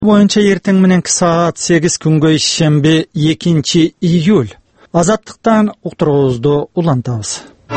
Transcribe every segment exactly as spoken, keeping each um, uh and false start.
Боюнча эртең мененки саат сегиз күнгө ишемби экинчи июль. Азаттыктан уктуруубузду улантабыз.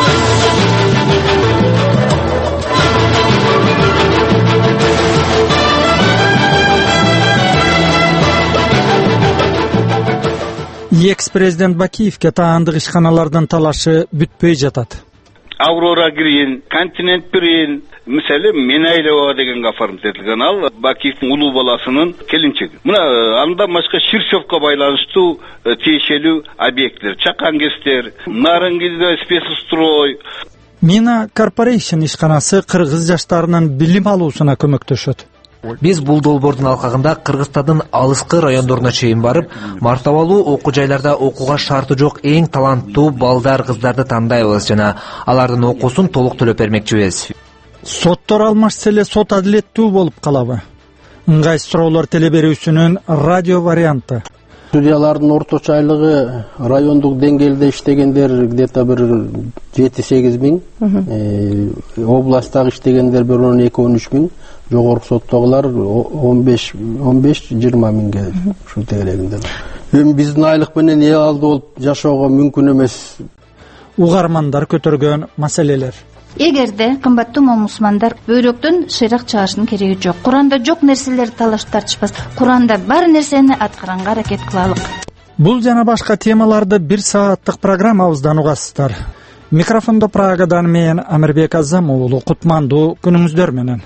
Экс-президент Бакиевке таандык ишканалардын талашы бүтпөй жатат. Аврора Грин, Континент Грин, мисалы Менайлова деген оформить этилген ал Бакиевдин улуу баласынын келинчеги. Мына анда башка Ширшовко байланыштуу тиешелүү объекттер, Чакангестер, Нарынгиде спецстрой. Мина Корпорейшн ишканасы кыргыз жаштарынын билим алуусуна көмөктөшөт. Биз бул долбоордун алкагында Кыргызстандын алыскы райондоруна чейин барып, мартабалуу окуу жайларда окууга шарты жок эң таланттуу балдар, кыздарды тандайбыз жана алардын окуусун толук төлөп бермекчибиз. Соттор алмашса эле сот адилеттүү болуп калабы? Ыңгай суроолор телеберүүсүнүн радио варианты. Судьялардын орточо айлыгы райондук деңгээлде иштегендер где-то бир жети-сегиз миң, областтагы иштегендер бир он эки он үч миң, жогорку соттогулар он беш жыйырма миңге ушул тегелегинде. Эми биздин айлык менен эл алды болуп жашоого мүмкүн эмес. Угармандар көтөргөн маселелер. Эгерде кымбаттуу момусмандар бөйрөктөн шыйрак чыгарыштын кереги жок. Куранда жок нерселерди талаш тартышпас. Куранда бар нерсени аткаранга аракет кылалык. Бул жана башка темаларды бир сааттык программабыздан угасыздар. Микрофондо Прагадан мен Амирбек Азам уулу, кутмандуу күнүңүздөр менен.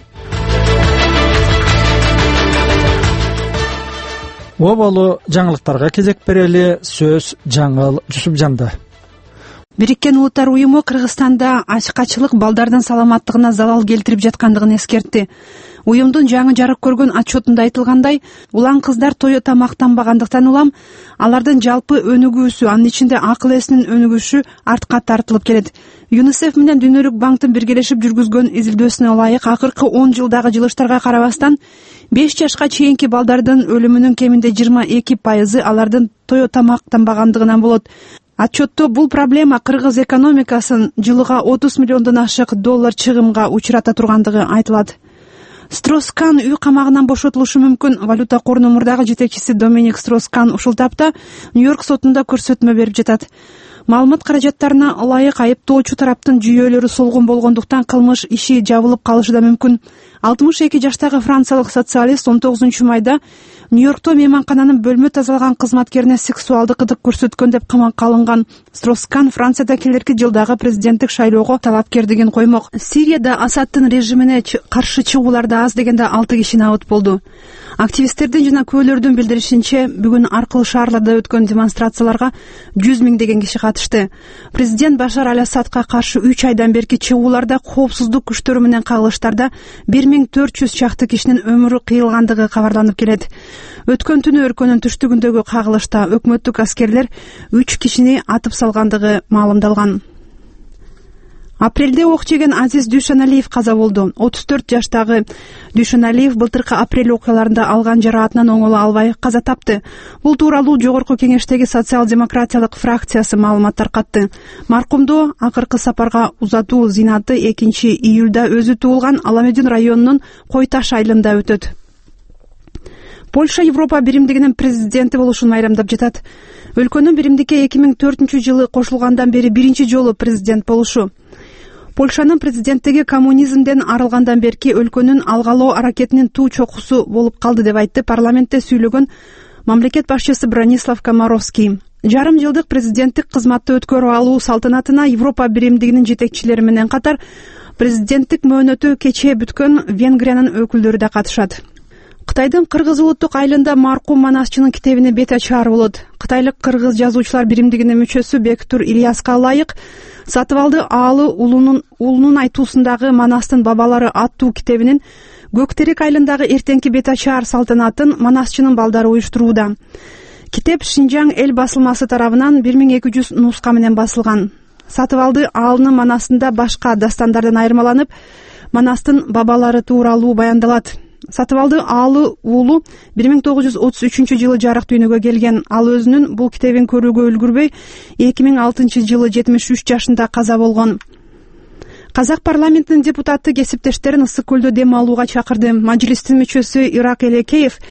Оболу жаңылыктарга кезек берели. Сөз Жаңыл Жусупжанда. Бириккен Улуттар уюму Кыргызстанда ачкачылык балдардын саламаттыгына залал келтирип жаткандыгын эскертти. Уюмдун жаңы жарык көргөн отчетунда айтылгандай, улан кыздар тою тамактанбагандыктан улам алардын жалпы өнүгүүсү, анын ичинде акыл эсинин өнүгүшү артка тартылып келет. ЮНИСЕФ менен Дүйнөлүк банктын биргелешип жүргүзгөн изилдөөсүнө ылайык, акыркы он жылдагы жылыштарга карабастан беш жашка чейинки балдардын өлүмүнүн кеминде жыйырма эки пайызы алардын тою тамактанбагандыгынан болот. Отчетто бул проблема кыргыз экономикасын жылыга отуз миллиондон ашык доллар чыгымга учурата тургандыгы айтылат. Строс-Кан үй камагынан бошотулушу мүмкүн. Валюта корунун мурдагы жетекчиси Доминик Строс-Кан ушул тапта Нью-Йорк сотунда көрсөтмө берип жатат. Маалымат каражаттарына ылайык айыптоочу тараптын жүйөлөрү солгун болгондуктан кылмыш иши жабылып калышы да мүмкүн. алтымыш эки жаштагы франциялык социалист он тогузунчу майда Нью-Йоркто мейманкананын бөлмө тазалаган кызматкерине сексуалдык кытык көрсөткөн деп камакка алынган. Строс-Кан Францияда келерки жылдагы президенттик шайлоого талапкердигин коймок. Сирияда Асадтын режимине каршы чыгууларда аз дегенде алты киши набыт болду. Активисттердин жана күбөлөрдүн билдиришинче, бүгүн ар кыл шаарларда өткөн демонстрацияларга жүз миңдеген киши катышты. Президент Башар Аль-Асадка каршы үч айдан берки чыгууларда коопсуздук күчтөрү менен кагылыштарда бир миң төрт жүз чакты кишинин өмүрү кыйылгандыгы кабарланып келет. Өткөн түнү өлкөнүн түштүгүндөгү кагылышта өкмөттүк аскерлер үч кишини атып салгандыгы маалымдалган. Апрелде ок жеген Азиз Дүйшөналиев каза болду. отуз төрт жаштагы Дүйшөналиев былтыркы апрель окуяларында алган жараатынан оңоло албай каза тапты. Бул тууралуу Жогорку Кеңештеги социал-демократиялык фракциясы маалымат таркатты. Маркумду акыркы сапарга узатуу зинаты экинчи июлда өзү туулган Аламедин районунун Койташ айылында өтөт. Польша Европа биримдигинин президенти болушун майрамдап жатат. Өлкөнүн биримдикке эки миң төртүнчү жылы кошулгандан бери биринчи жолу президент болушу. Польшанын президенттиги коммунизмден арылгандан берки өлкөнүн алгалоо аракетинин туу чокусу болуп калды деп айтты парламентте сүйлөгөн мамлекет башчысы Бранислав Комаровский. Жарым жылдык президенттик кызматты өткөрүп алуу салтанатына Европа биримдигинин жетекчилери менен катар президенттик мөөнөтү кечээ бүткөн Венгриянын өкүлдөрү да катышат. Кытайдын Кыргыз улуттук айылында маркум манасчынын китебине бет ачаар болот. Кытайлык Кыргыз жазуучулар биримдигинин мүчөсү Бектур Ильяска ылайык Сатыбалды аалы улунун улунун айтуусундагы Манастын бабалары аттуу китебинин Көктерек айылындагы эртеңки бет ачаар салтанатын манасчынын балдары уюштурууда. Китеп Шинжаң эл басылмасы тарабынан бир миң эки жүз нуска менен басылган. Сатыбалды аалынын манасында башка дастандардан айырмаланып, Манастын бабалары тууралуу баяндалат. Сатыбалды аалы уулу бир миң тогуз жүз отуз үчүнчү жылы жарык дүйнөгө келген. Ал өзүнүн бул китебин көрүүгө үлгүрбөй эки миң алтынчы жылы жетимиш үч жашында каза болгон. Казак парламентинин депутаты кесиптештерин Ысык көлдө дем алууга чакырды. Мажлистин мүчөсү Ирак Элекеев